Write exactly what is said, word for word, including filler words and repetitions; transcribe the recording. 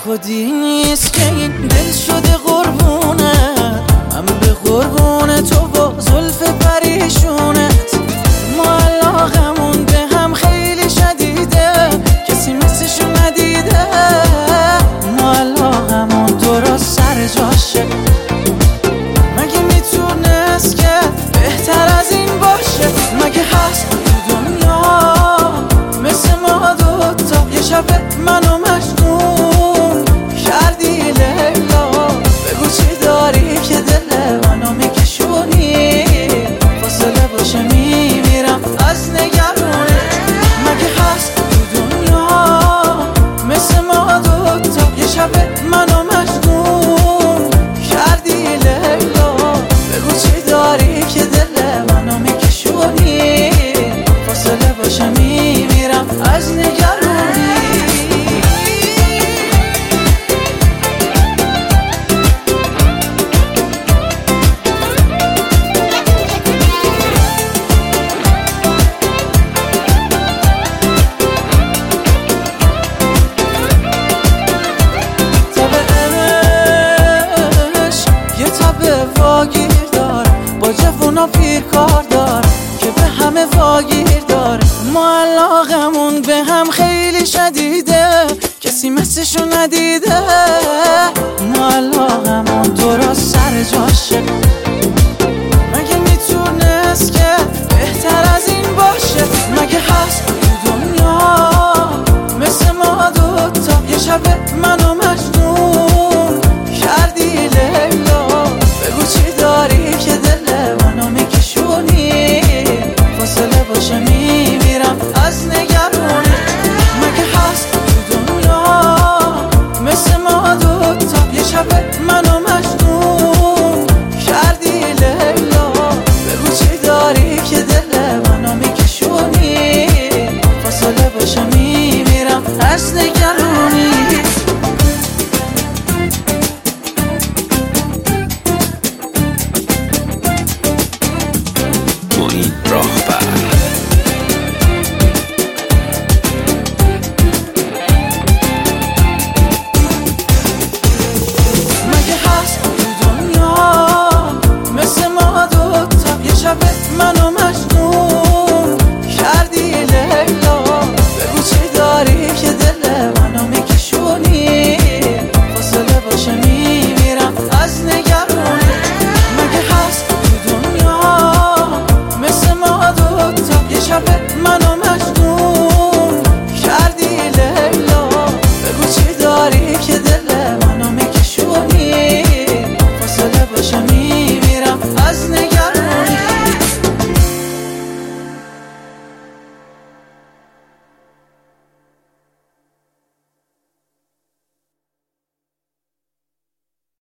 خودی نیست که این دل شده قربونت، من به قربون تو با زلف پریشونت. ما علاقمون به هم خیلی شدیده، کسی مثلشو ندیده. ما علاقمون درست سر جاشه، مگه میتونست که بهتر از این باشه؟ مگه هست تو دنیا مثل ما دوتا؟ یه شب منو مجنون کردی لیلا، بگو چی داری که دل منو میکشونی؟ فاصله باشه میمیرم از نگرانی. مگه هست تو دنیا مثل ما دوتا؟ یه شب منو مجنون کردی لیلا، بگو چی داری که دل منو میکشونی؟ فاصله باشه میمیرم از نگرانی. واگیر داره با جوونا پیر کار داره که به همه واگیر داره. ما علاقمون به هم خیلی شدیده، کسی مثلشو ندیده. ما علاقمون درست سر جاش،